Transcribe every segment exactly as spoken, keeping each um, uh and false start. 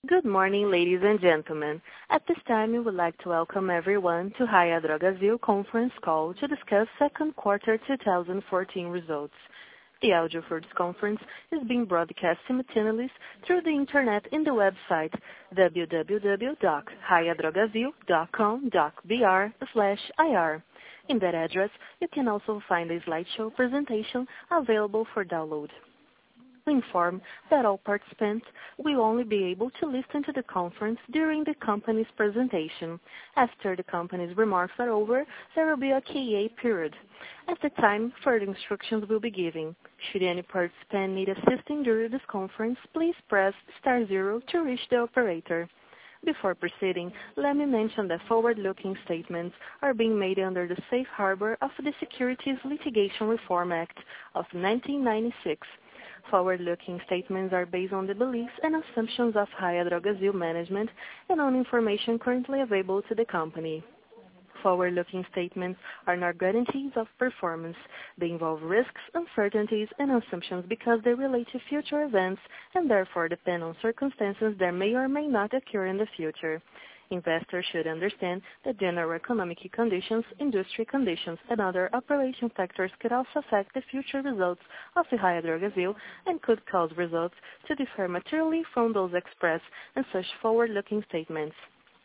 Good morning, ladies and gentlemen. At this time, we would like to welcome everyone to Raia Drogasil conference call to discuss second quarter two thousand fourteen results. The audio for this conference is being broadcast simultaneously through the internet in the website w w w dot raia drogasil dot com dot b r slash i r. In that address, you can also find a slideshow presentation available for download. We inform that all participants will only be able to listen to the conference during the company's presentation. After the company's remarks are over, there will be a Q and A period. At the time, further instructions will be given. Should any participant need assistance during this conference, please press star zero to reach the operator. Before proceeding, let me mention that forward-looking statements are being made under the safe harbor of the Securities Litigation Reform Act of nineteen ninety-six. Forward-looking statements are based on the beliefs and assumptions of Raia Drogasil management and on information currently available to the company. Forward-looking statements are not guarantees of performance. They involve risks, uncertainties, and assumptions because they relate to future events and therefore depend on circumstances that may or may not occur in the future. Investors should understand that general economic conditions, industry conditions, and other operation factors could also affect the future results of the Raia Drogasil and could cause results to differ materially from those expressed in such forward-looking statements.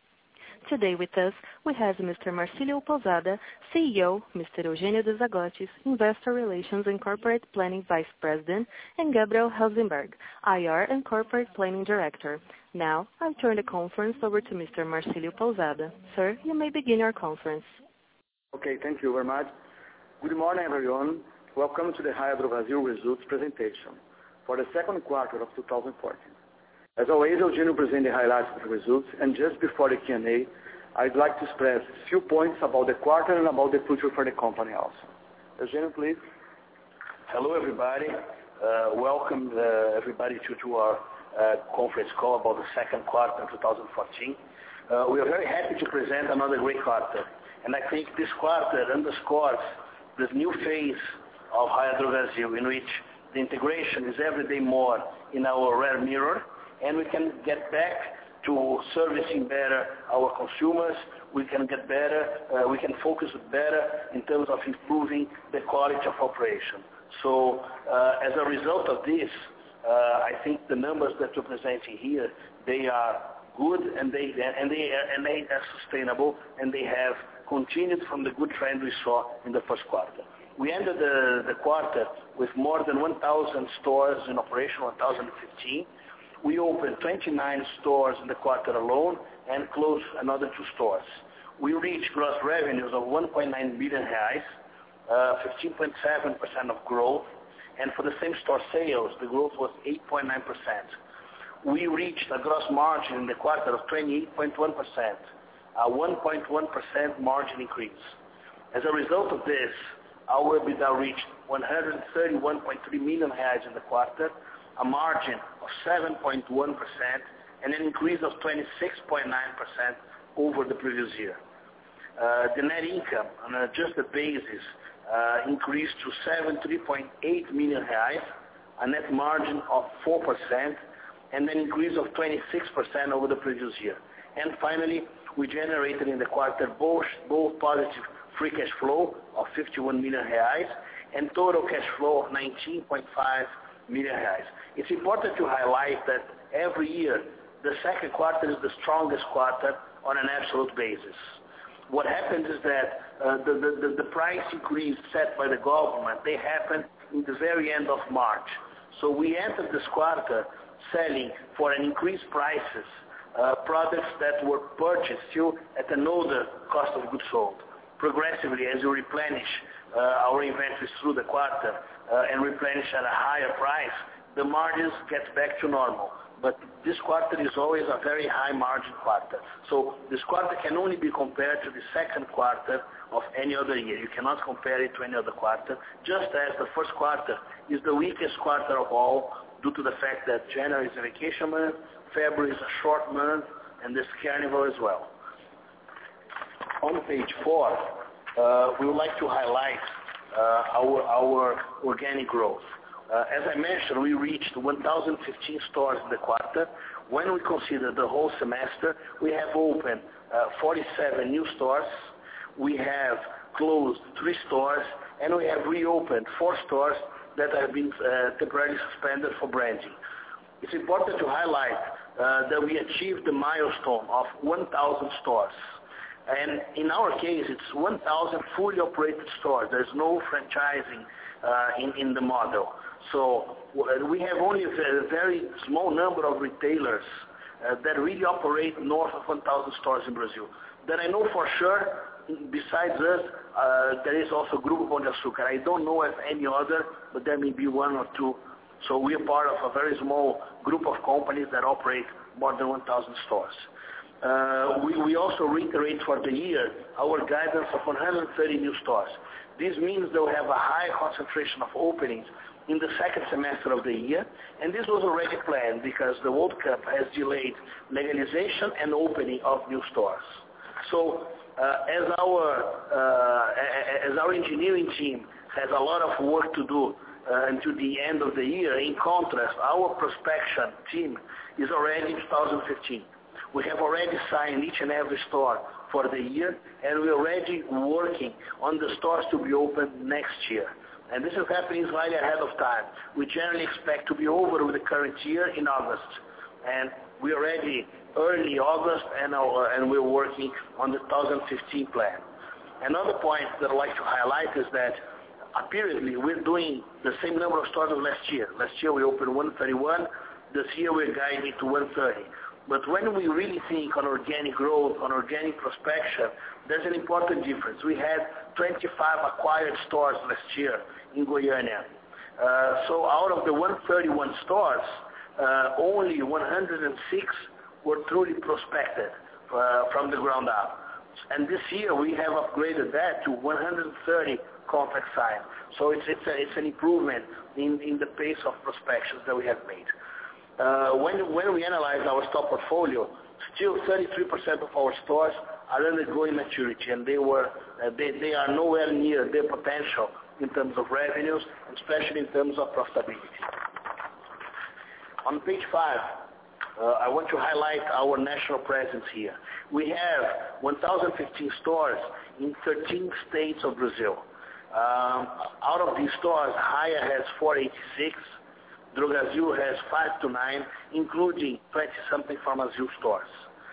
Today with us, we have Mister Marcílio Pousada, C E O, Mister Eugênio de Zagottis, Investor Relations and Corporate Planning Vice President, and Gabriel Helzenberg, I R and Corporate Planning Director. Now, I'll turn the conference over to Mister Marcílio Pousada. Sir, you may begin your conference. Okay, thank you very much. Good morning, everyone. Welcome to the Raia Drogasil results presentation for the second quarter of two thousand fourteen. As always, Eugênio presents the highlights of the results, and just before the Q and A, I'd like to express a few points about the quarter and about the future for the company also. Eugênio, please. Hello, everybody. Uh, welcome uh, everybody to, to our uh, conference call about the second quarter of two thousand fourteen. Uh, we are very happy to present another great quarter, and I think this quarter underscores this new phase of Raia Drogasil in which the integration is every day more in our rear mirror, and we can get back to servicing better our consumers. We can get better, uh, we can focus better in terms of improving the quality of operation. So uh, as a result of this, uh, I think the numbers that we're presenting here, they are good and they and they are, and they are sustainable, and they have continued from the good trend we saw in the first quarter. We ended the, the quarter with more than one thousand stores in operation, one thousand fifteen. We opened twenty-nine stores in the quarter alone and closed another two stores. We reached gross revenues of one point nine billion reais, uh, fifteen point seven percent of growth, and for the same store sales, the growth was eight point nine percent. We reached a gross margin in the quarter of twenty-eight point one percent, a one point one percent margin increase. As a result of this, our EBITDA reached one hundred thirty-one point three million reais in the quarter, a margin of seven point one percent, and an increase of twenty-six point nine percent over the previous year. Uh, the net income on an adjusted basis uh, increased to seventy-three point eight million reais, a net margin of four percent, and an increase of twenty-six percent over the previous year. And finally, we generated in the quarter both, both positive free cash flow of fifty-one million reais and total cash flow of nineteen point five million reais. It's important to highlight that every year the second quarter is the strongest quarter on an absolute basis. What happens is that uh, the, the, the price increase set by the government, they happen in the very end of March. So we entered this quarter selling for an increased prices uh, products that were purchased still at an older cost of goods sold. Progressively, as we replenish uh, our inventories through the quarter uh, and replenish at a higher price, the margins get back to normal. But this quarter is always a very high margin quarter. So this quarter can only be compared to the second quarter of any other year. You cannot compare it to any other quarter, just as the first quarter is the weakest quarter of all due to the fact that January is a vacation month, February is a short month, and this carnival as well. On page four, uh, we would like to highlight uh, our, our organic growth. Uh, as I mentioned, we reached one thousand fifteen stores in the quarter. When we consider the whole semester, we have opened uh, forty-seven new stores. We have closed three stores, and we have reopened four stores that have been uh, temporarily suspended for branding. It's important to highlight uh, that we achieved the milestone of one thousand stores. And in our case, it's one thousand fully operated stores. There's no franchising uh, in, in the model. So we have only a very small number of retailers uh, that really operate north of one thousand stores in Brazil. That I know for sure, besides us, uh, there is also Grupo Pão de Açúcar. I don't know of any other, but there may be one or two. So we are part of a very small group of companies that operate more than one thousand stores. Uh, we, we also reiterate for the year our guidance of one hundred thirty new stores. This means that we have a high concentration of openings in the second semester of the year, and this was already planned because the World Cup has delayed legalization and opening of new stores. So uh, as our uh, as our engineering team has a lot of work to do uh, until the end of the year, in contrast, our prospection team is already in two thousand fifteen. We have already signed each and every store for the year, and we're already working on the stores to be opened next year. And this is happening slightly ahead of time. We generally expect to be over with the current year in August. And we're already early August, and, uh, and we're working on the two thousand fifteen plan. Another point that I'd like to highlight is that apparently we're doing the same number of stores as last year. Last year we opened one thirty-one. This year we're guiding to one thirty. But when we really think on organic growth, on organic prospection, there's an important difference. We had twenty-five acquired stores last year in Goiânia. Uh, so out of the one thirty-one stores, uh, only one hundred six were truly prospected uh, from the ground up. And this year we have upgraded that to one hundred thirty contract signed. So it's, it's, a, it's an improvement in, in the pace of prospections that we have made. Uh, when, when we analyze our store portfolio, still thirty-three percent of our stores are undergoing maturity, and they were uh, they, they are nowhere near their potential in terms of revenues, especially in terms of profitability. On page five, uh, I want to highlight our national presence here. We have one thousand fifteen stores in thirteen states of Brazil. Um, out of these stores, Raia has four hundred eighty-six. Drogasil has five to nine, including twenty-something Farmazil stores.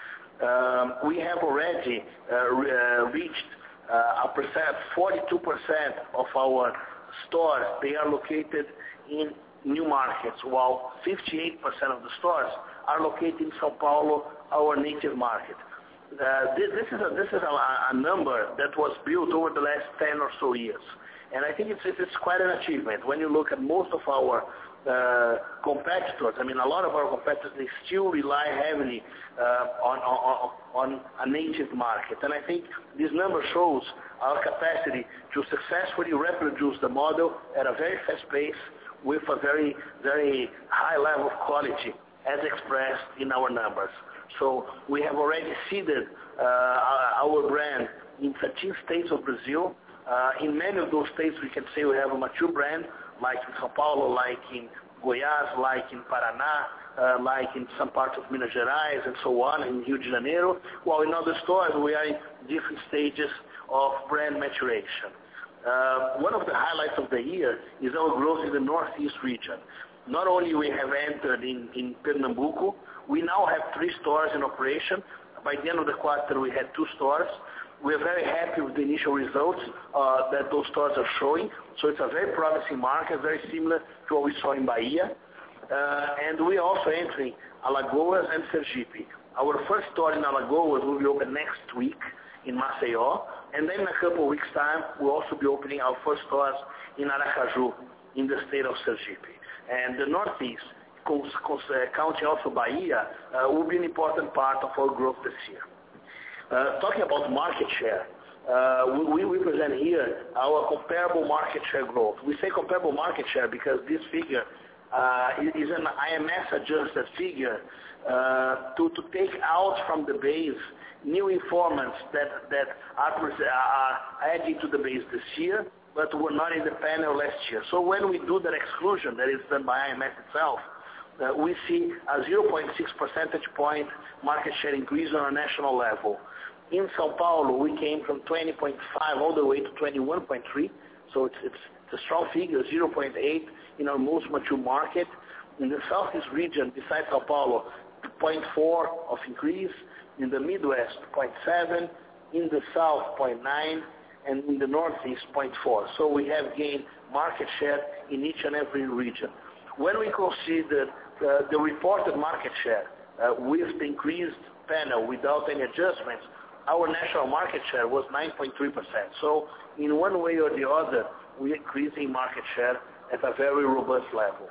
Um, we have already uh, re- uh, reached uh, a percent, forty-two percent of our stores, they are located in new markets, while fifty-eight percent of the stores are located in São Paulo, our native market. Uh, this, this is, a, this is a, a number that was built over the last ten or so years. And I think it's, it's quite an achievement. When you look at most of our Uh, competitors, I mean, a lot of our competitors, they still rely heavily uh, on, on, on a native market. And I think this number shows our capacity to successfully reproduce the model at a very fast pace with a very, very high level of quality as expressed in our numbers. So we have already seeded uh, our brand in thirteen states of Brazil. Uh, in many of those states, we can say we have a mature brand, like in São Paulo, like in Goiás, like in Paraná, uh, like in some parts of Minas Gerais, and so on, in Rio de Janeiro, while in other stores we are in different stages of brand maturation. Uh, one of the highlights of the year is our growth in the Northeast region. Not only we have entered in, in Pernambuco, we now have three stores in operation. By the end of the quarter, we had two stores. We are very happy with the initial results uh, that those stores are showing. So it's a very promising market, very similar to what we saw in Bahia. Uh, and we are also entering Alagoas and Sergipe. Our first store in Alagoas will be open next week in Maceió. And then in a couple of weeks' time, we'll also be opening our first stores in Aracaju, in the state of Sergipe. And the Northeast, counting also Bahia, uh, will be an important part of our growth this year. Uh, talking about market share, uh, we, we present here our comparable market share growth. We say comparable market share because this figure uh, is an I M S-adjusted figure uh, to, to take out from the base new informants that, that are, are adding to the base this year, but were not in the panel last year. So when we do that exclusion that is done by I M F itself, uh, we see a zero point six percentage point market share increase on a national level. In Sao Paulo, we came from twenty point five all the way to twenty-one point three, so it's, it's, it's a strong figure, zero point eight in our most mature market. In the Southeast region, besides Sao Paulo, zero point four of increase, in the Midwest, zero point seven, in the South, zero point nine, and in the Northeast, zero point four. So we have gained market share in each and every region. When we consider uh, the reported market share uh, with the increased panel without any adjustments, our national market share was nine point three percent. So in one way or the other, we're increasing market share at a very robust level.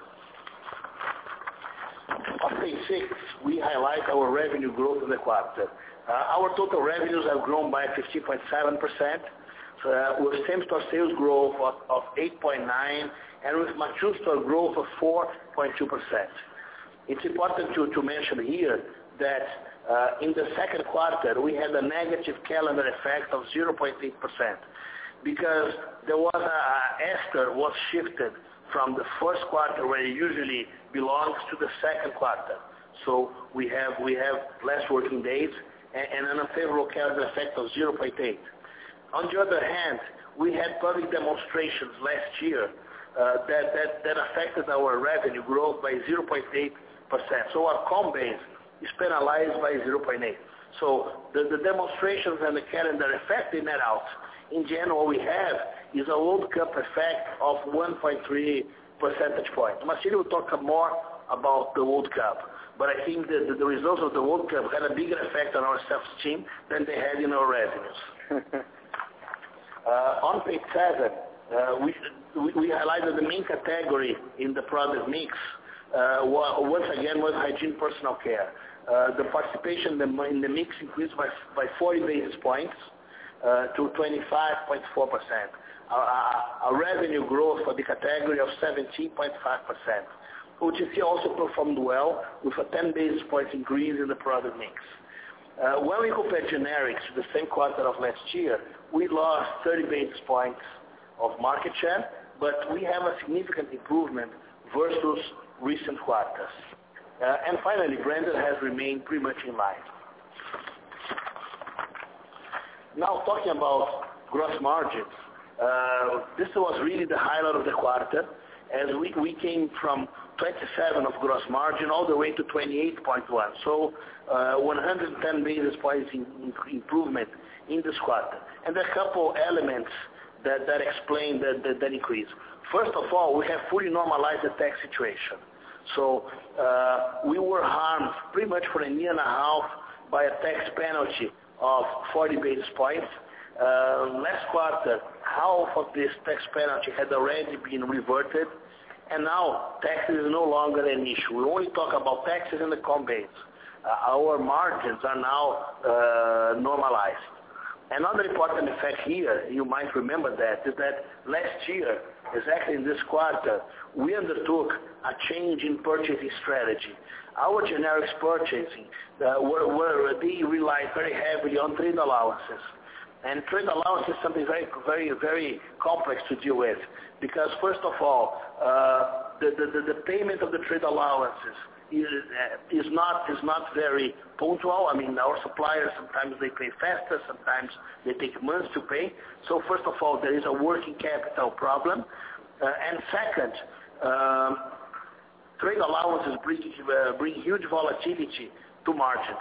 On page six, we highlight our revenue growth in the quarter. Uh, our total revenues have grown by fifteen point seven percent, uh, with same-store sales growth of, of eight point nine percent and with mature store growth of four point two percent. It's important to, to mention here that uh, in the second quarter, we had a negative calendar effect of zero point eight percent because there was a, Easter was shifted from the first quarter where it usually belongs to the second quarter. So we have we have less working days and, and an unfavorable calendar effect of zero point eight. On the other hand, we had public demonstrations last year uh, that, that, that affected our revenue growth by zero point eight percent. So our comp base is penalized by zero point eight. So the, the demonstrations and the calendar effect, they net out. In general, what we have is a World Cup effect of one point three percentage points. Marcelo will talk more about the World Cup, but I think that the, the results of the World Cup had a bigger effect on our self-esteem than they had in our revenues. uh, on page seven, uh, we, we, we highlighted the main category in the product mix. Uh, once again, was hygiene personal care. Uh, the participation in the mix increased by, by forty basis points uh, to twenty-five point four percent. A, a revenue growth for the category of seventeen point five percent. O T C also performed well with a ten basis points increase in the product mix. Uh, when we compare generics to the same quarter of last year, we lost thirty basis points of market share, but we have a significant improvement versus recent quarters. Uh, and finally, branded has remained pretty much in line. Now talking about gross margins, uh, this was really the highlight of the quarter, as we, we came from twenty-seven of gross margin all the way to twenty-eight point one. So uh, one hundred ten basis points in, in improvement in this quarter. And there are a couple elements that, that explain that, that, that increase. First of all, we have fully normalized the tax situation. So uh, we were harmed pretty much for a year and a half by a tax penalty of forty basis points. Uh, last quarter, half of this tax penalty had already been reverted, and now taxes is no longer an issue. We only talk about taxes in the comp base. Uh, our margins are now uh, normalized. Another important effect here, you might remember that, is that last year, exactly in this quarter, we undertook a change in purchasing strategy. Our generics purchasing, uh, were, were, they relied very heavily on trade allowances. And trade allowance is something very, very, very complex to deal with, because first of all, uh, the, the, the payment of the trade allowances is, uh, is not is not very punctual. I mean, our suppliers, sometimes they pay faster, sometimes they take months to pay. So first of all, there is a working capital problem. Uh, and second, um, trade allowances bring, uh, bring huge volatility to margins.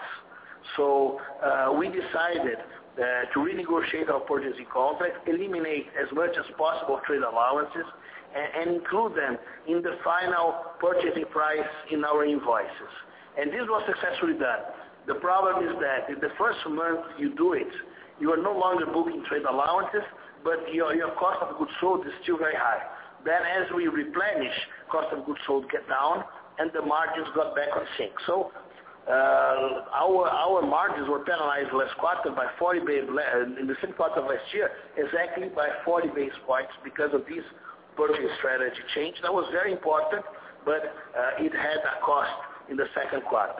So uh, we decided uh, to renegotiate our purchasing contract, eliminate as much as possible trade allowances, and, and include them in the final purchasing price in our invoices. And this was successfully done. The problem is that in the first month you do it, you are no longer booking trade allowances, but your, your cost of goods sold is still very high. Then as we replenish, cost of goods sold get down, and the margins got back on sync. So uh, our our margins were penalized last quarter by forty basis in the same quarter of last year, exactly by forty basis points because of this purchase strategy change. That was very important, but uh, it had a cost in the second quarter.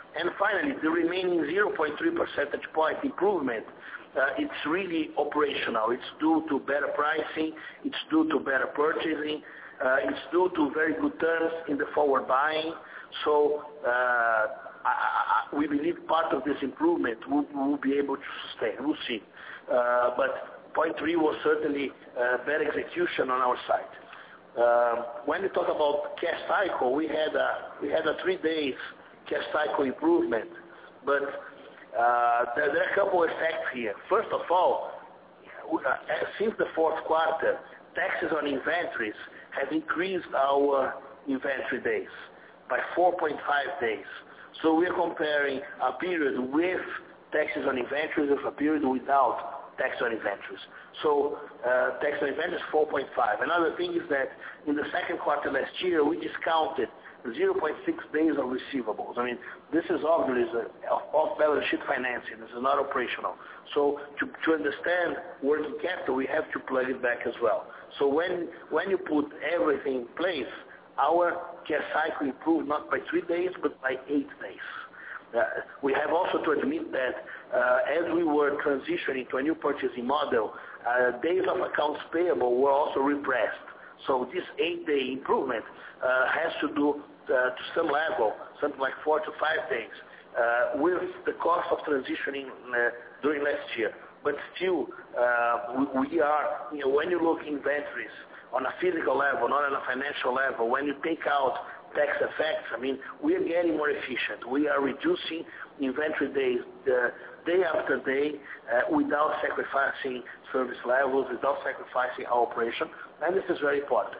And finally, the remaining zero point three percentage point improvement, uh, it's really operational. It's due to better pricing, it's due to better purchasing, uh, it's due to very good terms in the forward buying. So uh, I, I, we believe part of this improvement will, will be able to sustain. We'll see. Uh, but point three was certainly uh, better execution on our side. Uh, when we talk about cash cycle, we had a, we had a three days cash cycle improvement, but uh, there, there are a couple effects here. First of all, uh, since the fourth quarter, taxes on inventories have increased our inventory days by four point five days. So we are comparing a period with taxes on inventories with a period without tax on inventories. So uh, tax on inventories four point five. Another thing is that in the second quarter last year, we discounted zero point six days of receivables. I mean, this is obviously off-balance sheet financing. This is not operational. So to, to understand working capital, we have to plug it back as well. So when, when you put everything in place, our cash cycle improved not by three days, but by eight days. Uh, we have also to admit that uh, as we were transitioning to a new purchasing model, uh, days of accounts payable were also repressed. So this eight-day improvement uh, has to do uh, to some level, something like four to five days, uh, with the cost of transitioning uh, during last year. But still, uh, we, we are, you know, when you look inventories on a physical level, not on a financial level, when you take out tax effects, I mean, we are getting more efficient. We are reducing inventory days uh, day after day uh, without sacrificing service levels, without sacrificing our operation, and this is very important.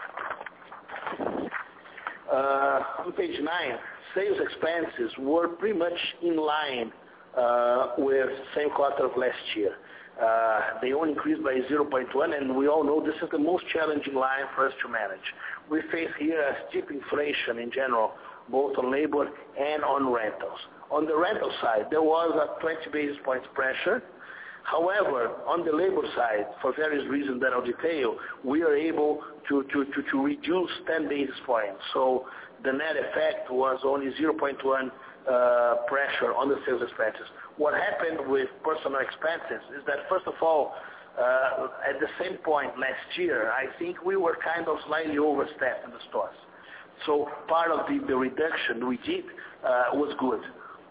Uh, on page nine, sales expenses were pretty much in line uh, with the same quarter of last year. Uh, they only increased by zero point one, and we all know this is the most challenging line for us to manage. We face here a steep inflation in general, both on labor and on rentals. On the rental side, there was a twenty basis points pressure. However, on the labor side, for various reasons that I'll detail, we are able to, to, to, to reduce ten basis points. So the net effect was only zero point one uh, pressure on the sales expenses. What happened with personal expenses is that, first of all, uh, at the same point last year, I think we were kind of slightly overstaffed in the stores. So part of the, the reduction we did uh, was good.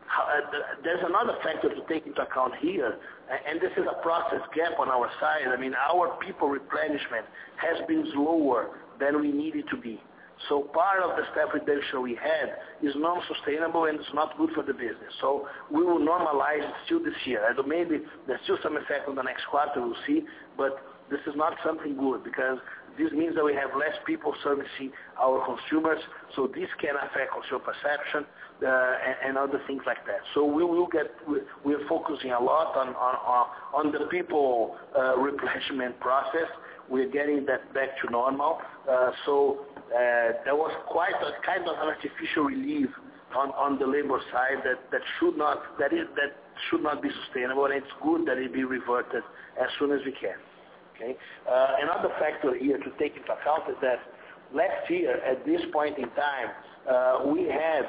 There's another factor to take into account here, and this is a process gap on our side. I mean, our people replenishment has been slower than we need it to be. So part of the staff reduction we had is non-sustainable and it's not good for the business. So we will normalize it still this year. And maybe there's still some effect on the next quarter, we'll see, but this is not something good because this means that we have less people servicing our consumers, so this can affect consumer perception uh, and, and other things like that. So we will get, we are focusing a lot on, on, on the people uh, replenishment process. We're getting that back to normal. Uh, so uh, there was quite a kind of artificial relief on, on the labor side that, that should not that is that should not be sustainable, and it's good that it be reverted as soon as we can. Okay. Uh, another factor here to take into account is that last year at this point in time uh, we had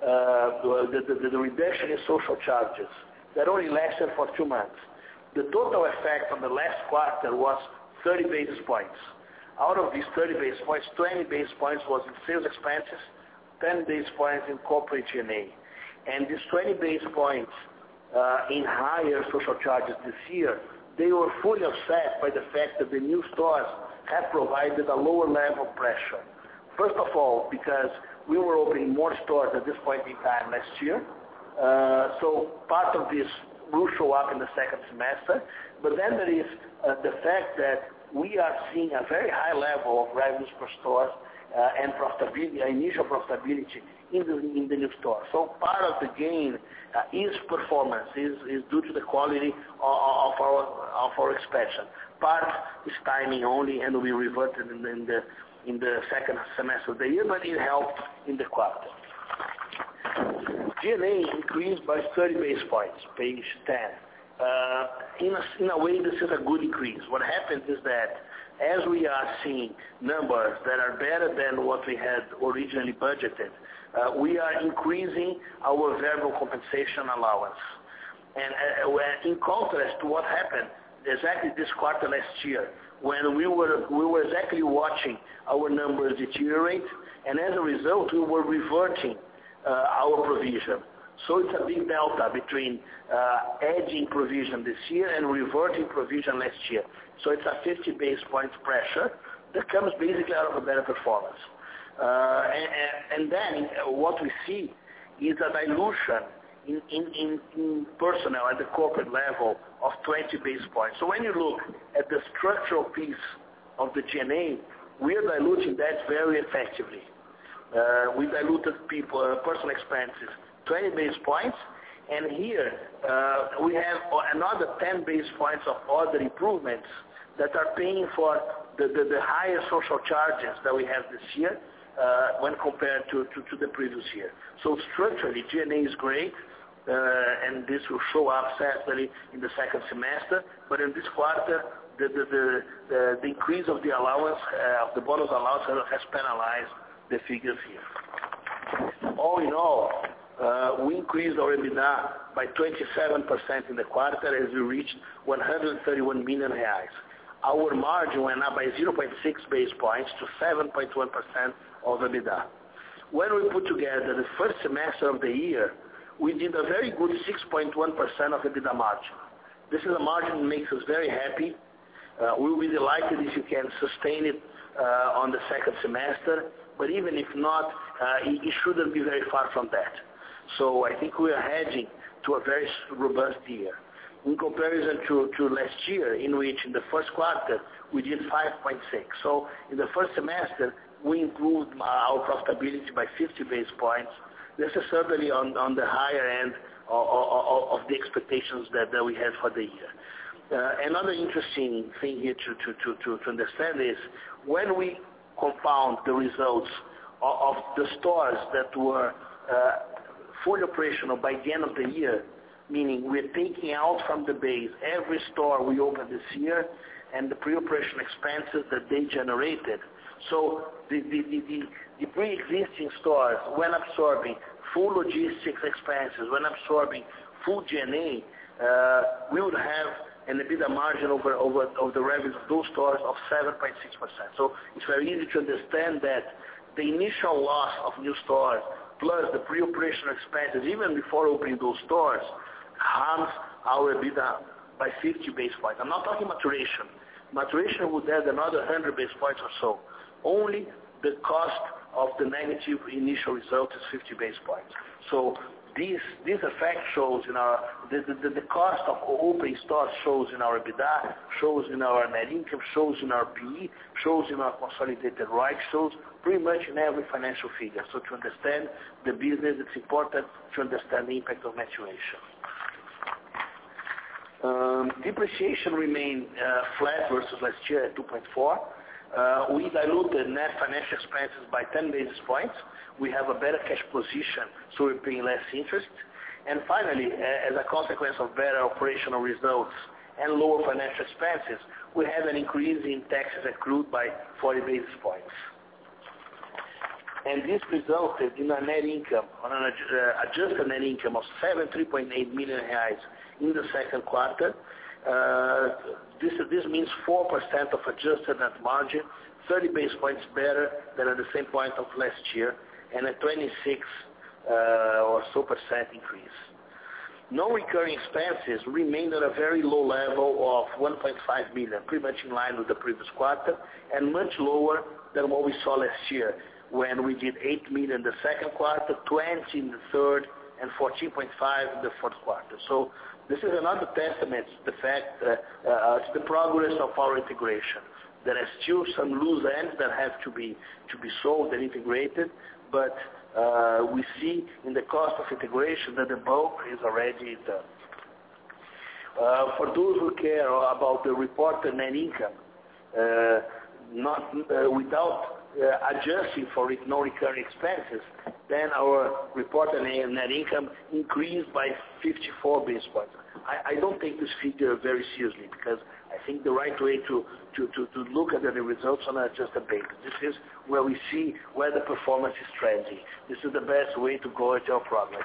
uh, the, the, the reduction in social charges that only lasted for two months. The total effect on the last quarter was thirty basis points. Out of these thirty basis points, twenty basis points was in sales expenses, ten basis points in corporate G and A. And these twenty basis points uh, in higher social charges this year, they were fully offset by the fact that the new stores have provided a lower level of pressure. First of all, because we were opening more stores at this point in time last year, uh, so part of this will show up in the second semester, but then there is uh, the fact that we are seeing a very high level of revenues per store uh, and profitability, initial profitability in the, in the new store. So part of the gain uh, is performance, is, is due to the quality of, of, our, of our expansion. Part is timing only and will be reverted in the, in the, in the second semester of the year, but it helped in the quarter. G and A increased by thirty basis points, page ten. Uh, in, a, in a way, this is a good increase. What happens is that as we are seeing numbers that are better than what we had originally budgeted, uh, we are increasing our variable compensation allowance. And uh, in contrast to what happened exactly this quarter last year, when we were we were exactly watching our numbers deteriorate, and as a result, we were reverting uh, our provision. So it's a big delta between uh, adding provision this year and reverting provision last year. So it's a fifty basis points pressure that comes basically out of a better performance. Uh, and, and then what we see is a dilution in, in, in, in personnel at the corporate level of twenty basis points. So when you look at the structural piece of the G N A, we are diluting that very effectively. Uh, we diluted people, uh, personal expenses twenty basis points, and here uh, we have another ten basis points of other improvements that are paying for the, the, the higher social charges that we have this year uh, when compared to, to, to the previous year. So structurally, G N A is great, uh, and this will show up certainly in the second semester, but in this quarter, the, the, the, the, the increase of the allowance, uh, of the bonus allowance has penalized the figures here. All in all, Uh, we increased our EBITDA by twenty-seven percent in the quarter as we reached one hundred thirty-one million reais. Our margin went up by zero point six basis points to seven point one percent of EBITDA. When we put together the first semester of the year, we did a very good six point one percent of EBITDA margin. This is a margin that makes us very happy. Uh, we will be delighted if you can sustain it uh, on the second semester, but even if not, uh, it, it shouldn't be very far from that. So I think we are heading to a very robust year. In comparison to, to last year, in which in the first quarter we did five point six. So in the first semester, we improved our profitability by fifty basis points. This is certainly on, on the higher end of, of, of the expectations that, that we had for the year. Uh, another interesting thing here to, to, to, to, to understand is when we compound the results of, of the stores that were uh, fully operational by the end of the year, meaning we're taking out from the base every store we opened this year and the pre-operation expenses that they generated. So the, the, the, the, the pre-existing stores, when absorbing full logistics expenses, when absorbing full G N A, uh, we would have an EBITDA margin over, over, over the revenues of those stores of seven point six percent. So it's very easy to understand that the initial loss of new stores plus the pre-operational expenses, even before opening those stores, harms our EBITDA by fifty basis points. I'm not talking maturation. Maturation would add another one hundred basis points or so. Only the cost of the negative initial result is fifty basis points. So this, this effect shows in our, the, the, the cost of opening stores shows in our EBITDA, shows in our net income, shows in our P E, shows in our consolidated R O I C, shows pretty much in every financial figure. So to understand the business, it's important to understand the impact of maturation. Um, depreciation remained uh, flat versus last year at two point four. Uh, we diluted net financial expenses by ten basis points. We have a better cash position, so we're paying less interest. And finally, uh, as a consequence of better operational results and lower financial expenses, we have an increase in taxes accrued by forty basis points. And this resulted in a net income, on an uh, adjusted net income of seventy-three point eight million reais in the second quarter. Uh, this, this means four percent of adjusted net margin, thirty basis points better than at the same point of last year, and a twenty-six uh, or so percent increase. Non-recurring expenses remained at a very low level of one point five million, pretty much in line with the previous quarter, and much lower than what we saw last year, when we did eight million in the second quarter, twenty in the third, and fourteen point five in the fourth quarter. So this is another testament to the fact, uh, uh, to the progress of our integration. There are still some loose ends that have to be to be solved and integrated, but uh, we see in the cost of integration that the bulk is already done. Uh, for those who care about the reported net income, uh, not uh, without uh, adjusting for non-recurring expenses, then our reported net income increased by fifty-four basis points. I, I don't take this figure very seriously because I think the right way to, to, to, to look at the results on an adjusted basis. This is where we see where the performance is trending. This is the best way to gauge our progress.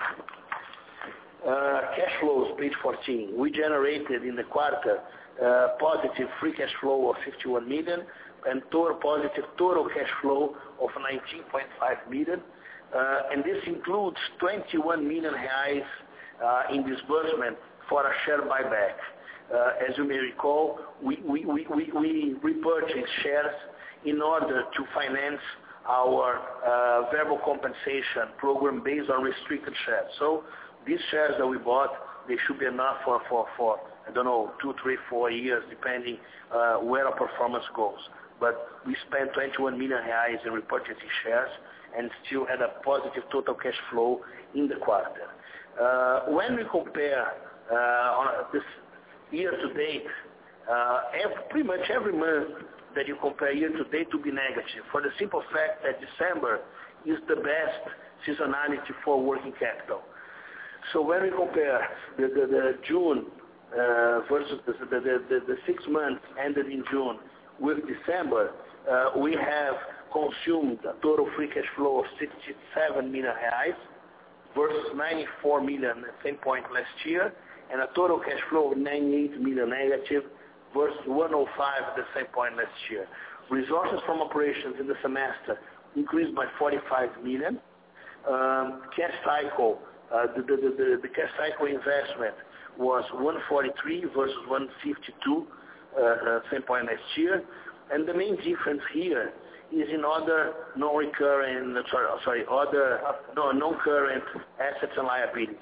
Uh, cash flows, page fourteen. We generated in the quarter uh, positive free cash flow of fifty-one million and total positive total cash flow of nineteen point five million. Uh, and this includes twenty-one million reais uh, in disbursement for a share buyback. Uh, as you may recall, we, we, we, we, we repurchased shares in order to finance our uh, variable compensation program based on restricted shares. So these shares that we bought, they should be enough for, for, for I don't know, two, three, four years, depending uh, where our performance goes. But we spent twenty-one million reais in repurchasing shares and still had a positive total cash flow in the quarter. Uh, when we compare uh, on this year to date, uh, every, pretty much every month that you compare year to date to be negative, for the simple fact that December is the best seasonality for working capital. So when we compare the, the, the June uh, versus the, the, the, the six months ended in June with December, uh, we have consumed a total free cash flow of sixty-seven million reais versus ninety-four million at the same point last year, and a total cash flow of ninety-eight million negative versus one hundred five at the same point last year. Resources from operations in the semester increased by forty-five million. Um, cash cycle, uh, the, the, the, the cash cycle investment was one hundred forty-three versus one hundred fifty-two uh, uh, same point last year. And the main difference here is in other non-recurring, sorry, sorry, other no, non-current assets and liabilities.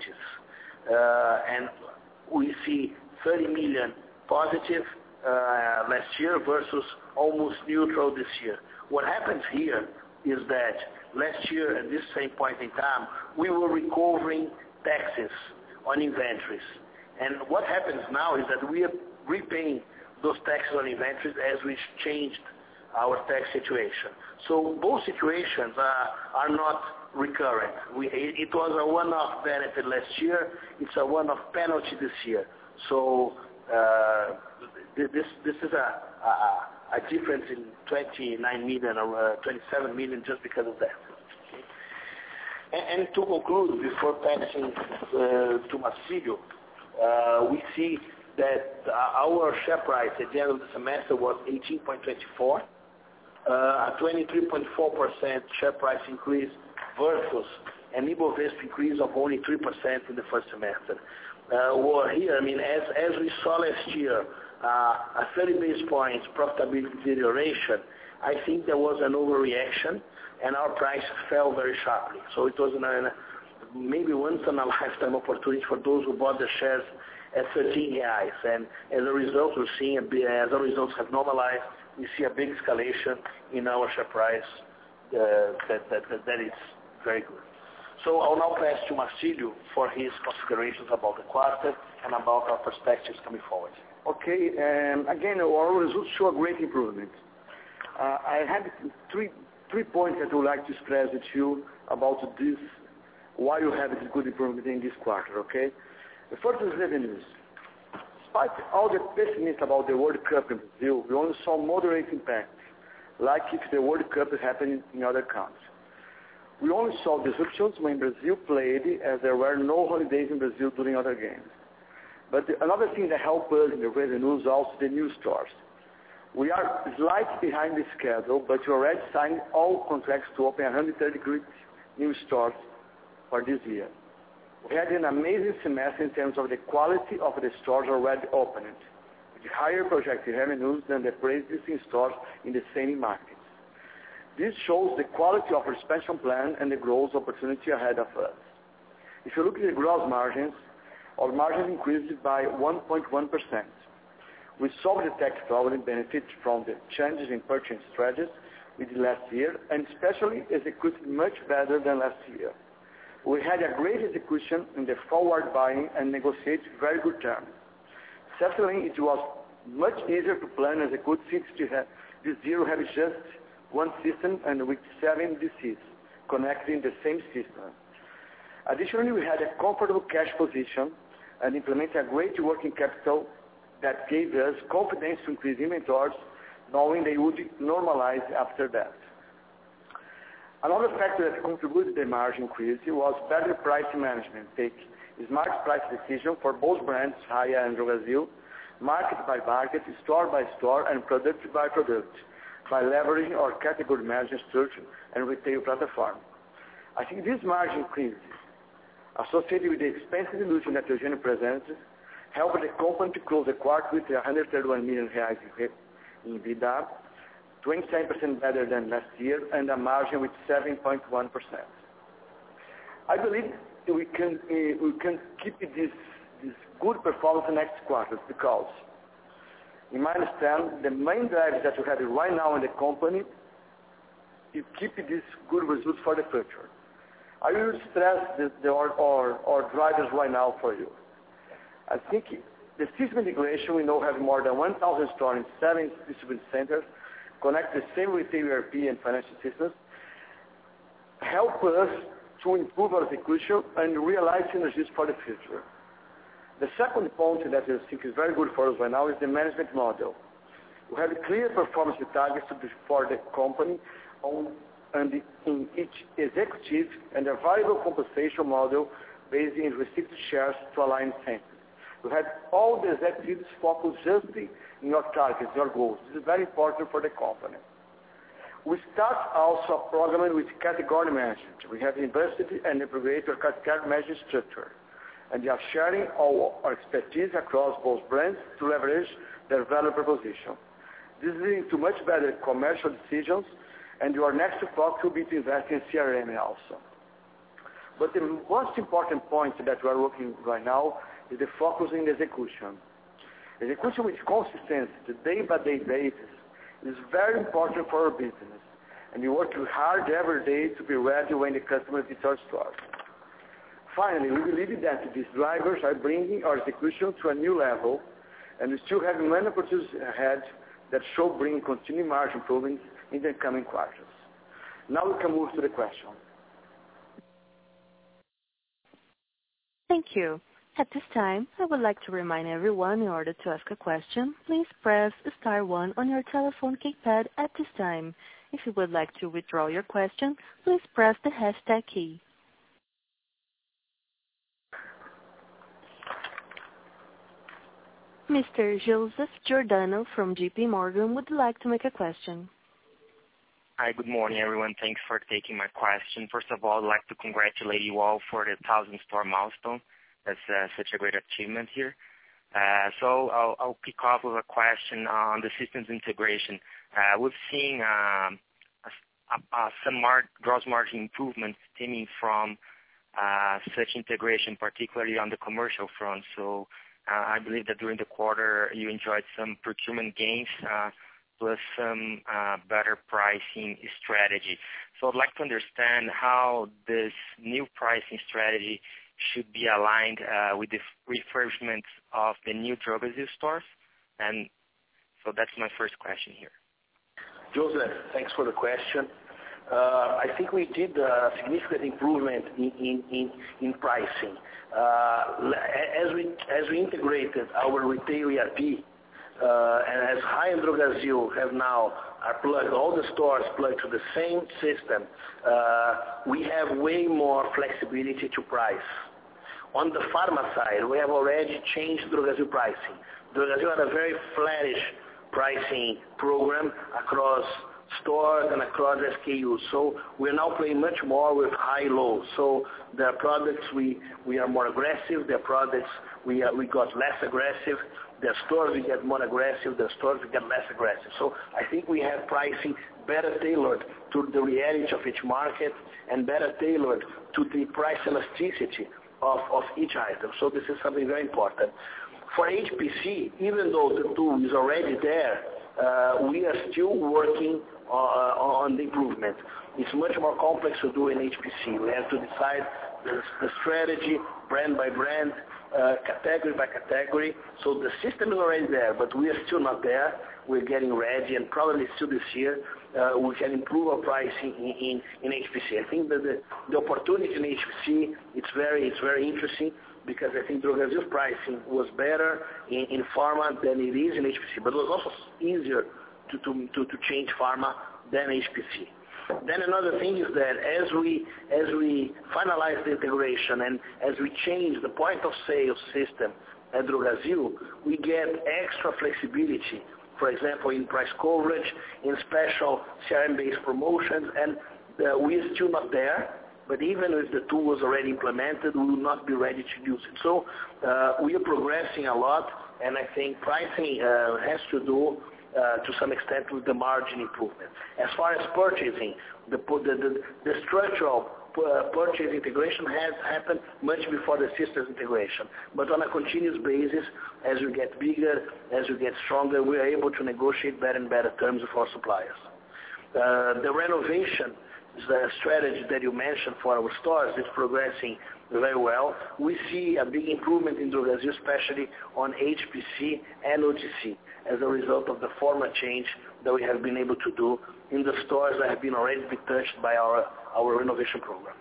Uh, and we see thirty million positive uh, last year versus almost neutral this year. What happens here is that last year at this same point in time, we were recovering taxes on inventories. And what happens now is that we are repaying those taxes on inventories as we changed our tax situation. So both situations are, are not recurrent. We, it was a one-off benefit last year. It's a one-off penalty this year. So uh, this, this is a, a, a difference in twenty-nine million or uh, twenty-seven million just because of that. Okay? And, and to conclude, before passing uh, to Marcilio, uh, we see that our share price at the end of the semester was eighteen point two four. Uh, a twenty-three point four percent share price increase versus an Ibovespa increase of only three percent in the first semester. Uh, well, here, I mean, as, as we saw last year, uh, a thirty basis points profitability deterioration, I think there was an overreaction and our price fell very sharply. So it was an, an, maybe once in a lifetime opportunity for those who bought the shares at thirteen reais. And as a result, we're seeing, a big, as our results have normalized, we see a big escalation in our share price uh, that, that, that, that is very good. So I'll now pass to Marcilio for his considerations about the quarter and about our perspectives coming forward. Okay, um, again, our results show a great improvement. Uh, I have three, three points that I would like to stress with you about this, why you have this good improvement in this quarter, okay? The first is revenues. Despite all the pessimism about the World Cup in Brazil, we only saw moderate impact, like if the World Cup is happening in other countries. We only saw disruptions when Brazil played, as there were no holidays in Brazil during other games. But the, another thing that helped us in the revenues is also the new stores. We are slightly behind the schedule, but we already signed all contracts to open one hundred thirty new stores for this year. We had an amazing semester in terms of the quality of the stores already opened, with higher projected revenues than the pre-existing stores in the same markets. This shows the quality of our expansion plan and the growth opportunity ahead of us. If you look at the gross margins, our margins increased by one point one percent. We saw the tax problem benefit from the changes in purchasing strategies we did last year, and especially executed much better than last year. We had a great execution in the forward buying and negotiate very good terms. Certainly, it was much easier to plan and execute since this year we have just one system and with seven D Cs connecting the same system. Additionally, we had a comfortable cash position and implementing a great working capital that gave us confidence to increase inventories, knowing they would normalize after that. Another factor that contributed to the margin increase was better price management, take smart price decision for both brands, Raia and Drogasil, market by market, store by store, and product by product, by leveraging our category management structure and retail platform. I think this margin increase, associated with the expense dilution that Eugenio presented, helped the company to close the quarter with one hundred thirty-one million reais in EBITDA, twenty-seven percent better than last year, and a margin with seven point one percent. I believe we can uh, we can keep this this good performance next quarter because, in my understanding, the main drivers that we have right now in the company, you keep these good results for the future. I will stress the, the our, our, our drivers right now for you. I think the system integration, we know have more than one thousand stores in seven distribution centers, connect the same retail E R P and financial systems, help us to improve our execution and realize synergies for the future. The second point that I think is very good for us right now is the management model. We have clear performance targets for the company on, and in each executive and a variable compensation model based in restricted shares to align incentives. We have all the executives focused just in your targets, your goals. This is very important for the company. We start also a program with category management. We have invested and integrated our category management structure, and we are sharing all our expertise across both brands to leverage their value proposition. This is leading to much better commercial decisions, and your next focus will be to invest in C R M also. But the most important point that we are working right now is the focus in execution. Execution with consistency, the day-by-day basis, is very important for our business, and we work hard every day to be ready when the customer visits our stores. Finally, we believe that these drivers are bringing our execution to a new level, and we still have many opportunities ahead that should bring continued margin improvements in the coming quarters. Now we can move to the question. Thank you. At this time, I would like to remind everyone in order to ask a question, please press star one on your telephone keypad at this time. If you would like to withdraw your question, please press the hashtag key. Mister Joseph Giordano from J P Morgan would like to make a question. Hi, good morning, everyone. Thanks for taking my question. First of all, I'd like to congratulate you all for the thousand store milestone. That's uh, such a great achievement here. Uh, so I'll, I'll kick off with a question on the systems integration. Uh, we've seen um, a, a, some mar- gross margin improvements stemming from uh, such integration, particularly on the commercial front. So uh, I believe that during the quarter you enjoyed some procurement gains uh, plus some uh, better pricing strategy. So I'd like to understand how this new pricing strategy should be aligned uh, with the refurbishment of the new Drogasil stores. And so that's my first question here. Joseph, thanks for the question. Uh, I think we did a significant improvement in, in, in, in pricing. Uh, as, we, as we integrated our retail E R P, uh, and as Raia and Drogasil have now are plugged, all the stores plugged to the same system, uh, we have way more flexibility to price. On the pharma side, we have already changed Drogasil pricing. Drogasil had a very flattish pricing program across stores and across S K Us. So we're now playing much more with high-low. So their products, we, we are more aggressive. Their products, we, are, we got less aggressive. Their stores, we get more aggressive. Their stores, we get less aggressive. So I think we have pricing better tailored to the reality of each market and better tailored to the price elasticity of, of each item. So this is something very important. For H P C, even though the tool is already there, uh, we are still working uh, on the improvement. It's much more complex to do in H P C. We have to decide the, the strategy brand by brand, uh, category by category. So the system is already there, but we are still not there. We're getting ready, and probably still this year uh, we can improve our pricing in, in, in H P C. I think that the, the opportunity in H P C, it's very, it's very interesting because I think Drogasil's pricing was better in, in pharma than it is in H P C, but it was also easier to, to, to, to change pharma than H P C. Then another thing is that as we as we finalize the integration and as we change the point of sale system at Drogasil, we get extra flexibility, for example, in price coverage, in special C R M-based promotions, and uh, we are still not there, but even if the tool was already implemented, we will not be ready to use it. So uh, we are progressing a lot, and I think pricing uh, has to do Uh, to some extent with the margin improvement. As far as purchasing, the, the, the, the structural uh, purchase integration has happened much before the systems integration. But on a continuous basis, as we get bigger, as we get stronger, we are able to negotiate better and better terms with our suppliers. Uh, the renovation, the strategy that you mentioned for our stores is progressing very well. We see a big improvement in Drogasil, especially on H P C and O T C, as a result of the format change that we have been able to do in the stores that have been already been touched by our, our renovation program.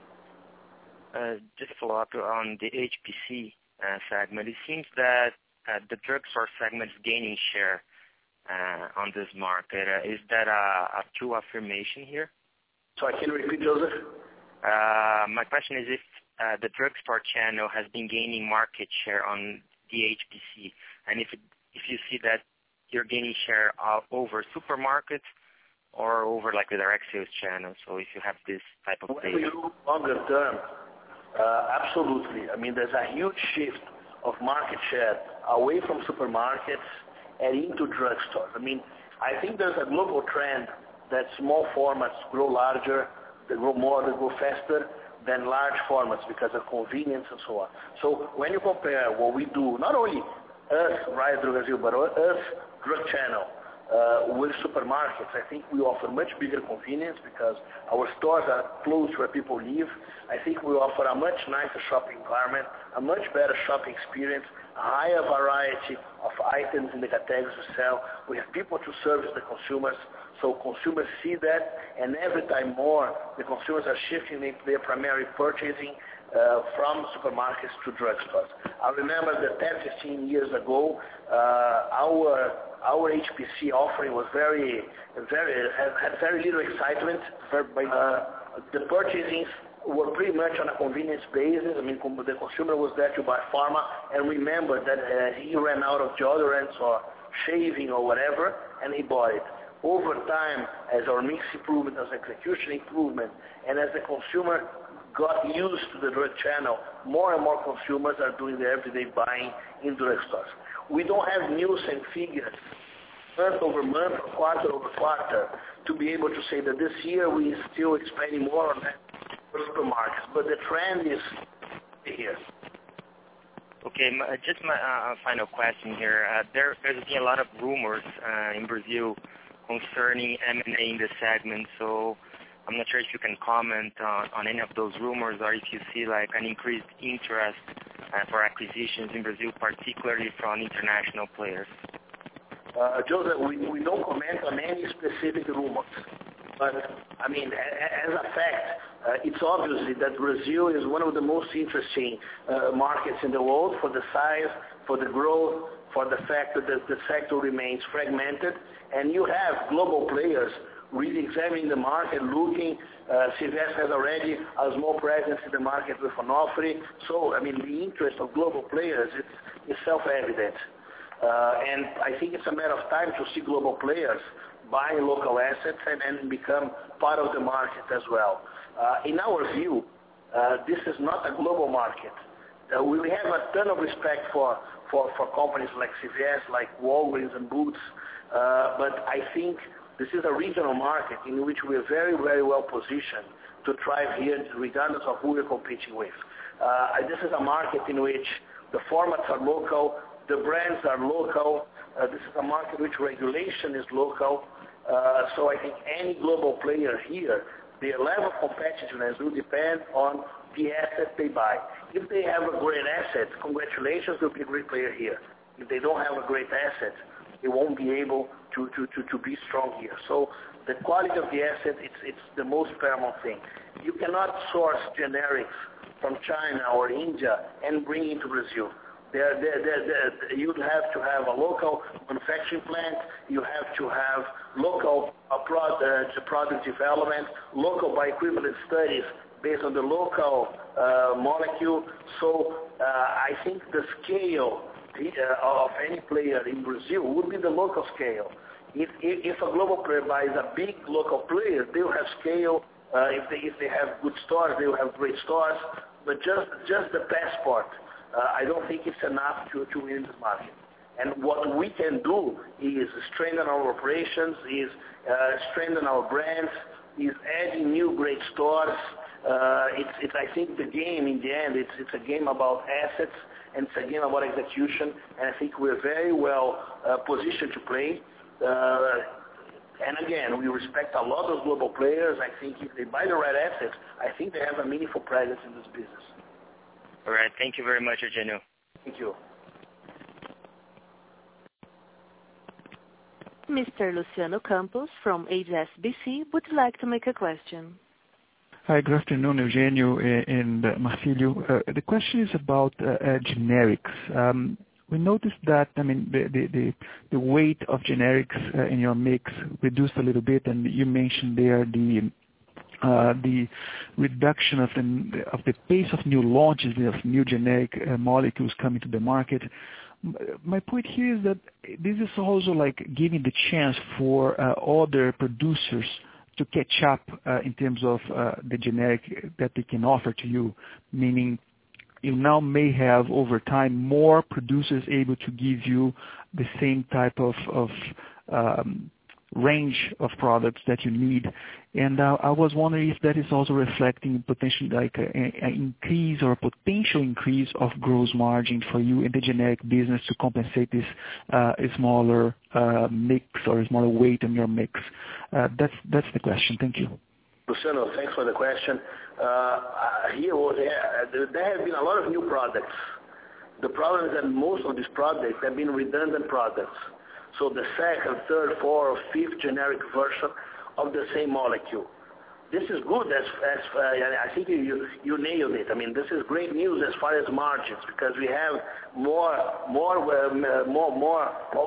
Uh, just to follow up on the H P C uh, segment, it seems that uh, the drugstore segment is gaining share uh, on this market. Uh, is that a, a true affirmation here? So I can repeat, Joseph? Uh, my question is if uh, the drugstore channel has been gaining market share on the H P C, and if it, if you see that you're gaining share uh, over supermarkets or over like the direct sales channel. So if you have this type of data. When we look longer term, uh, absolutely. I mean, there's a huge shift of market share away from supermarkets and into drugstores. I mean, I think there's a global trend that small formats grow larger, they grow more, they grow faster than large formats because of convenience and so on. So when you compare what we do, not only us, Raia Drogasil, but us, drug channel, uh, with supermarkets, I think we offer much bigger convenience because our stores are close where people live. I think we offer a much nicer shopping environment, a much better shopping experience, a higher variety of items in the categories we sell. We have people to service the consumers, so consumers see that, and every time more, the consumers are shifting their primary purchasing Uh, from supermarkets to drugstores. I remember that ten, fifteen years ago, uh, our our H P C offering was very, very had, had very little excitement. Uh, the purchasing were pretty much on a convenience basis. I mean, the consumer was there to buy pharma and remember that uh, he ran out of deodorants or shaving or whatever, and he bought it. Over time, as our mix improvement, as execution improvement, and as the consumer got used to the drug channel, more and more consumers are doing their everyday buying in drugstores. We don't have news and figures month over month, quarter over quarter, to be able to say that this year we still expanding more on that for supermarkets, but the trend is here. Okay, just my uh, final question here. Uh, there, there's been a lot of rumors uh, in Brazil concerning M and A in the segment, so I'm not sure if you can comment on, on any of those rumors or if you see like an increased interest uh, for acquisitions in Brazil, particularly from international players. Uh, Joseph, we, we don't comment on any specific rumors. But, I mean, a, as a fact, uh, it's obviously that Brazil is one of the most interesting uh, markets in the world for the size, for the growth, for the fact that the, the sector remains fragmented. And you have global players really examining the market, looking. Uh, C V S has already a small presence in the market with Onofre. So, I mean, the interest of global players is, is self-evident. Uh, and I think it's a matter of time to see global players buying local assets and, and become part of the market as well. Uh, in our view, uh, this is not a global market. Uh, we have a ton of respect for, for, for companies like C V S, like Walgreens and Boots, uh, but I think this is a regional market in which we are very, very well positioned to thrive here regardless of who we're competing with. Uh, this is a market in which the formats are local, the brands are local, uh, this is a market in which regulation is local, uh, so I think any global player here, their level of competitiveness will depend on the asset they buy. If they have a great asset, congratulations, they'll be a great player here. If they don't have a great asset, they won't be able to, to, to, to be strong here. So The quality of the asset, it's, it's the most paramount thing. You cannot source generics from China or India and bring into Brazil. They're, they're, they're, they're, you'd have to have a local manufacturing plant, you have to have local uh, product, uh, product development, local bioequivalent studies based on the local uh, molecule. So uh, I think the scale uh, of any player in Brazil would be the local scale. If, if, if a global player buys a big local player, they will have scale. Uh, if, they, if they have good stores, they will have great stores. But just, just the passport, uh, I don't think it's enough to, to win this market. And what we can do is strengthen our operations, is uh, strengthen our brands, is adding new great stores. Uh, it's, it's, I think the game in the end, it's, it's a game about assets and it's a game about execution. And I think we're very well uh, positioned to play. Uh, and again, we respect a lot of global players. I think if they buy the right assets, I think they have a meaningful presence in this business. All right. Thank you very much, Eugenio. Thank you. Mister Luciano Campos from H S B C would like to make a question. Hi, good afternoon, Eugenio and Marcílio. Uh, the question is about uh, uh, generics. Um, we noticed that, I mean, the, the, the, the weight of generics uh, in your mix reduced a little bit, and you mentioned there the uh, the reduction of the, of the pace of new launches of new generic uh, molecules coming to the market. My point here is that this is also like giving the chance for uh, other producers to catch up uh, in terms of uh, the generic that they can offer to you, meaning you now may have over time more producers able to give you the same type of, of um, range of products that you need. And uh, I was wondering if that is also reflecting potentially like an increase or a potential increase of gross margin for you in the generic business to compensate this uh, smaller uh, mix or smaller weight in your mix. Uh, that's that's the question. Thank you. Luciano, thanks for the question. Uh, here, there have been a lot of new products. The problem is that most of these products have been redundant products. So the second, third, fourth, or fifth generic version of the same molecule. This is good as, as uh, I think you, you nailed it. I mean, this is great news as far as margins because we have more, more, um, more, more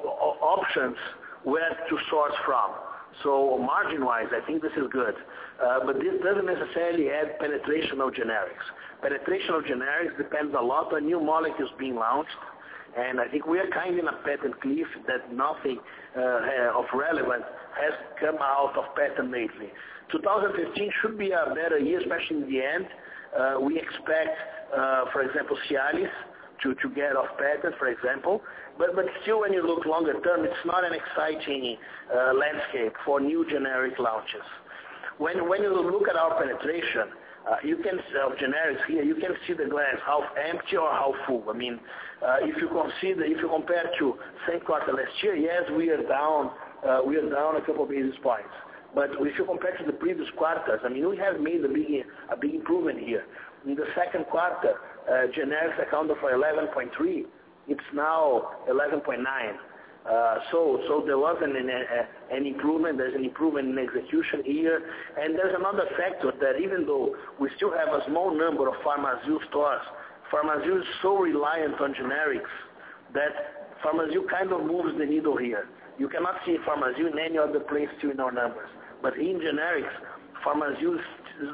options where to source from. So margin-wise, I think this is good. Uh, but this doesn't necessarily add penetration of generics. Penetration of generics depends a lot on new molecules being launched. And I think we are kind of in a patent cliff that nothing uh, of relevance has come out of patent lately. twenty fifteen should be a better year, especially in the end. Uh, we expect, uh, for example, Cialis to, to get off patent, for example. But, but still, when you look longer term, it's not an exciting uh, landscape for new generic launches. When, when you look at our penetration, Uh, you can of generics here. You can see the glass half empty or half full. I mean, uh, if you consider, if you compare to same quarter last year, yes, we are down. Uh, we are down a couple of basis points. But if you compare to the previous quarters, I mean, we have made a big a big improvement here. In the second quarter, uh, generics accounted for eleven point three. It's now eleven point nine. Uh, so, so there was an, an, an improvement. There's an improvement in execution here, and there's another factor that even though we still have a small number of Pharmazil stores, Pharmazil is so reliant on generics that Pharmazil kind of moves the needle here. You cannot see Pharmazil in any other place still in our numbers, but in generics, Pharmazil is,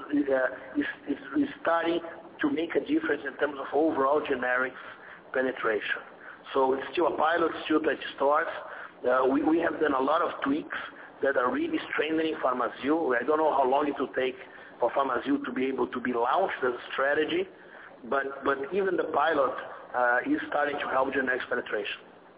uh, is, is, is starting to make a difference in terms of overall generics penetration. So it's still a pilot, still twenty stores. Uh, we, we have done a lot of tweaks that are really strengthening Pharmazil. I don't know how long it will take for Pharmazil to be able to be launched as a strategy, but, but even the pilot uh, is starting to help generics penetration.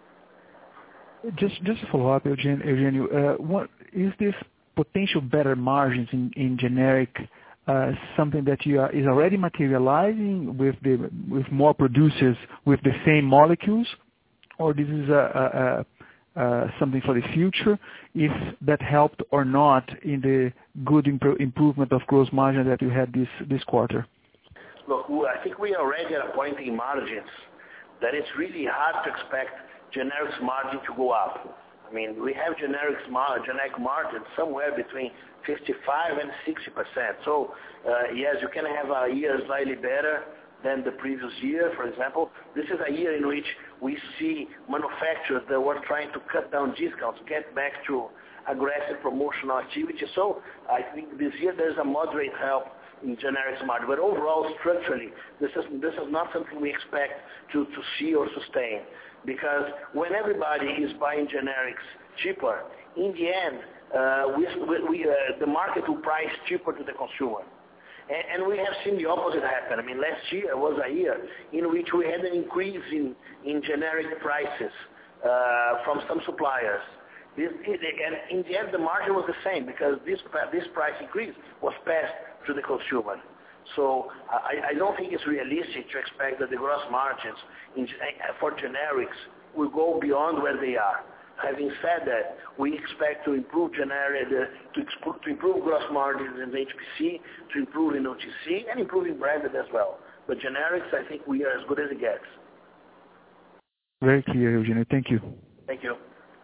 Just just to follow up, Eugenio, uh, what is this potential better margins in, in generic Uh, something that you are, is already materializing with the with more producers with the same molecules, or this is a, a, a, a something for the future? If that helped or not in the good impro- improvement of gross margin that you had this this quarter? Look, I think we are already at a point in margins that it's really hard to expect generics margin to go up. I mean, we have generics mar- generic margins somewhere between fifty-five and sixty percent. So, uh, yes, you can have a year slightly better than the previous year, for example. This is a year in which we see manufacturers that were trying to cut down discounts, get back to aggressive promotional activity. So I think this year there's a moderate help in generics market. But overall, structurally, this is this is not something we expect to, to see or sustain. Because when everybody is buying generics cheaper, in the end, uh, we, we, uh, the market will price cheaper to the consumer. And, and we have seen the opposite happen. I mean, last year was a year in which we had an increase in, in generic prices uh, from some suppliers. This, and in the end, the margin was the same because this, this price increase was passed to the consumer. So I, I don't think it's realistic to expect that the gross margins in, for generics will go beyond where they are. Having said that, we expect to improve generic, uh, to, to improve gross margins in H P C, to improve in O T C, and improve in branded as well. But generics, I think we are as good as it gets. Very clear, Eugenio. Thank you. Thank you.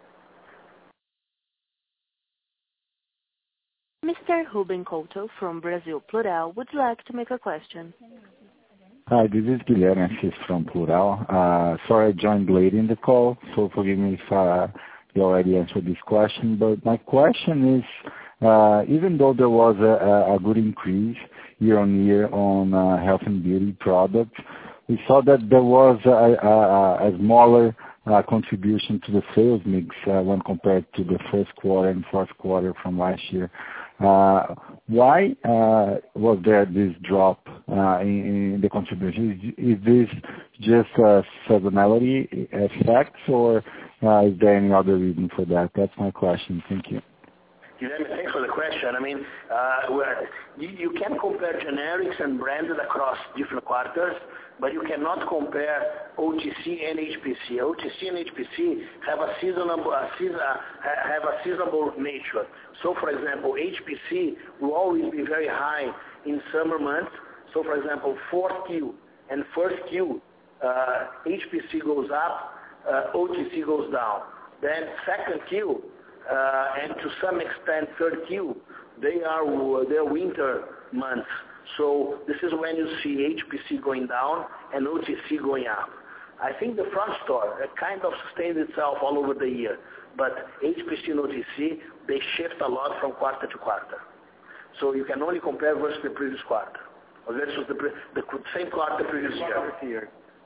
Mister Ruben Couto from Brasil Plural would like to make a question. Hi, this is Guilherme Assis from Plural. Uh, sorry I joined late in the call, so forgive me if uh, you already answered this question. But my question is, uh, even though there was a, a good increase year on year on uh, health and beauty products, we saw that there was a, a, a smaller uh, contribution to the sales mix uh, when compared to the first quarter and fourth quarter from last year. Uh, why uh, was there this drop uh, in, in the contribution? Is, is this just a seasonality effect, or uh, is there any other reason for that? That's my question. Thank you. Guilherme, thanks for the question. I mean, uh, you, you can compare generics and branded across different quarters, but you cannot compare O T C and H P C. O T C and H P C have a seasonable, a season, have a seasonable nature. So, for example, H P C will always be very high in summer months. So, for example, fourth Q and first Q, uh, H P C goes up, uh, O T C goes down. Then second Q, uh, and to some extent third Q, they are their winter months. So this is when you see H P C going down and O T C going up. I think the front store kind of sustained itself all over the year, but H P C and O T C, they shift a lot from quarter to quarter. So you can only compare versus the previous quarter, or versus the, the same quarter the previous year.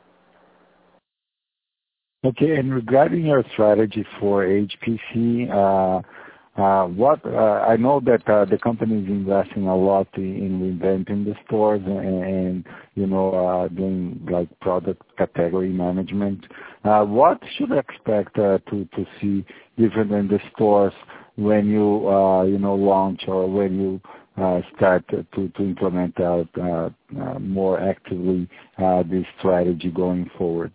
Okay, and regarding your strategy for H P C, uh, Uh, what uh, I know that uh, the company is investing a lot in, in reinventing the stores and, and you know uh, doing like product category management. Uh, what should I expect uh, to to see different in the stores when you uh, you know launch or when you uh, start to to implement uh, uh, uh, more actively uh, this strategy going forward?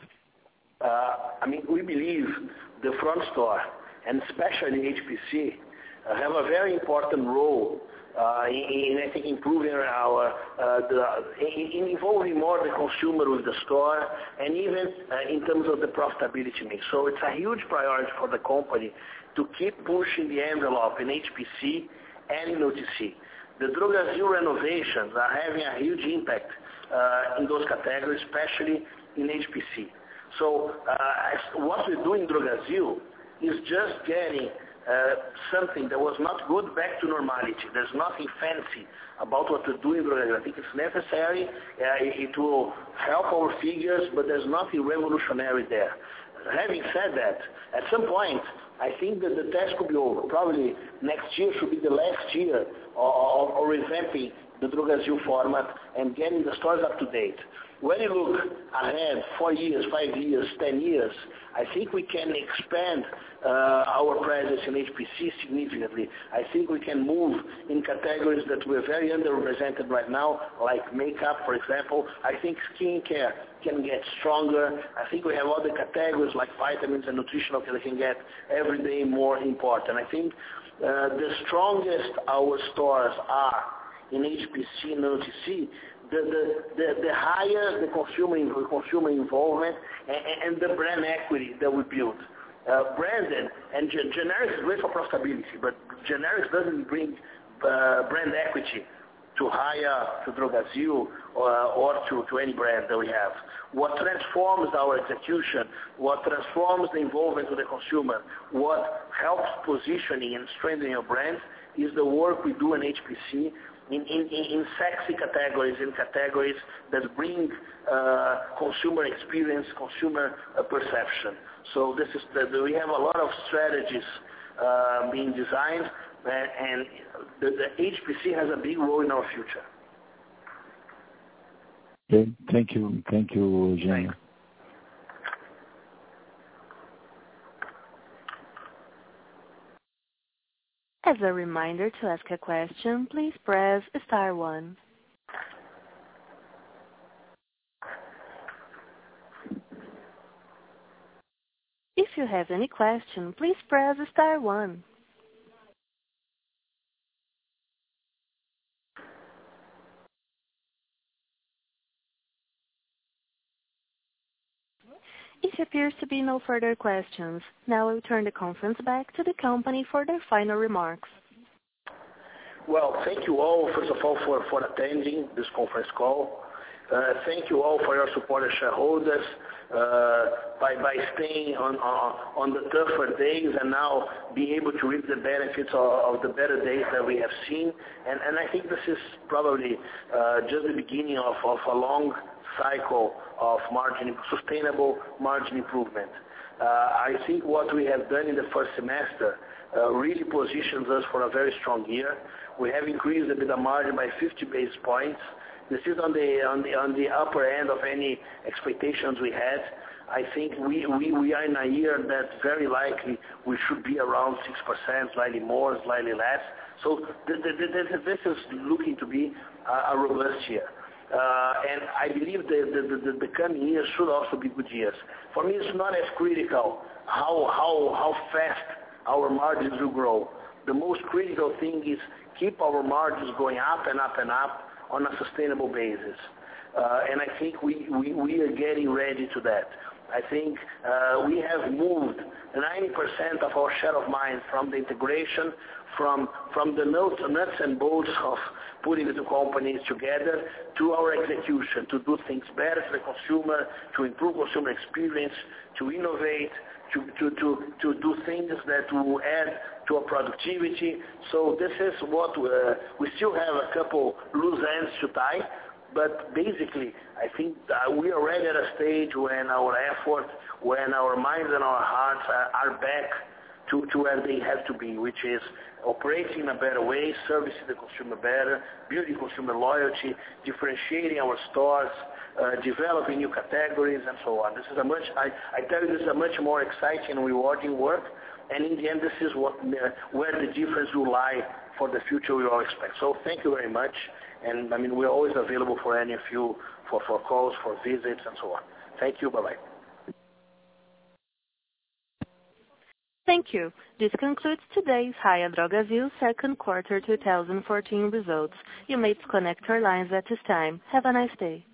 Uh, I mean, we believe the front store and especially H P C Uh, have a very important role uh, in, in, I think, improving our, uh, the, in, in involving more the consumer with the store and even uh, in terms of the profitability mix. So it's a huge priority for the company to keep pushing the envelope in H P C and in O T C. The Drogasil renovations are having a huge impact uh, in those categories, especially in H P C. So uh, what we do in Drogasil is just getting Uh, something that was not good back to normality. There's nothing fancy about what we're doing. I think it's necessary. Uh, it will help our figures, but there's nothing revolutionary there. Having said that, at some point, I think that the test could be over. Probably next year should be the last year of, of, of revamping the Drogasil format and getting the stores up to date. When you look ahead, four years, five years, ten years, I think we can expand uh, our presence in H P C significantly. I think we can move in categories that we're very underrepresented right now, like makeup, for example. I think skincare can get stronger. I think we have other categories like vitamins and nutritional that can get every day more important. I think uh, the strongest our stores are in H P C and O T C, The, the, the, the higher the consumer consumer involvement and, and the brand equity that we build. Uh, branded and gen- generics is great for profitability, but generics doesn't bring uh, brand equity to Raia, to Drogasil, or, or to, to any brand that we have. What transforms our execution, what transforms the involvement with the consumer, what helps positioning and strengthening your brand is the work we do in H P C in, in, in sexy categories, in categories that bring uh, consumer experience, consumer uh, perception. So this is the, we have a lot of strategies uh, being designed, and, and the, the H P C has a big role in our future. Okay. Thank you. Thank you, Eugenio. As a reminder, to ask a question, please press star one. If you have any question, please press star one. It appears to be no further questions. Now I will turn the conference back to the company for their final remarks. Well, thank you all, first of all, for, for attending this conference call. Uh, thank you all for your support as shareholders, uh, by, by staying on, on, on the tougher days and now being able to reap the benefits of, of the better days that we have seen. And, and I think this is probably uh, just the beginning of, of a long cycle of margin, sustainable margin improvement. Uh, I think what we have done in the first semester uh, really positions us for a very strong year. We have increased the EBITDA margin by fifty basis points. This is on the on the on the upper end of any expectations we had. I think we, we, we are in a year that very likely we should be around six percent, slightly more, slightly less. So th- th- th- this is looking to be a, a robust year. Uh, and I believe the, the, the, the coming years should also be good years. For me, it's not as critical how, how, how fast our margins will grow. The most critical thing is keep our margins going up and up and up on a sustainable basis. Uh, and I think we, we, we are getting ready to that. I think uh, we have moved ninety percent of our share of mind from the integration, from, from the nuts, nuts and bolts of putting the two companies together to our execution, to do things better for the consumer, to improve consumer experience, to innovate, to, to, to, to do things that will add to our productivity. So this is what uh, we still have a couple loose ends to tie, but basically I think that we are already at a stage when our effort, when our minds and our hearts are, are back to, to where they have to be, which is operating in a better way, servicing the consumer better, building consumer loyalty, differentiating our stores, uh, developing new categories, and so on. This is a much, I, I tell you, this is a much more exciting and rewarding work, and in the end, this is what uh, where the difference will lie for the future we all expect. So thank you very much, and I mean, we're always available for any of you, for, for calls, for visits, and so on. Thank you, bye-bye. Thank you. This concludes today's Raia Drogasil second quarter two thousand fourteen results. You may disconnect your lines at this time. Have a nice day.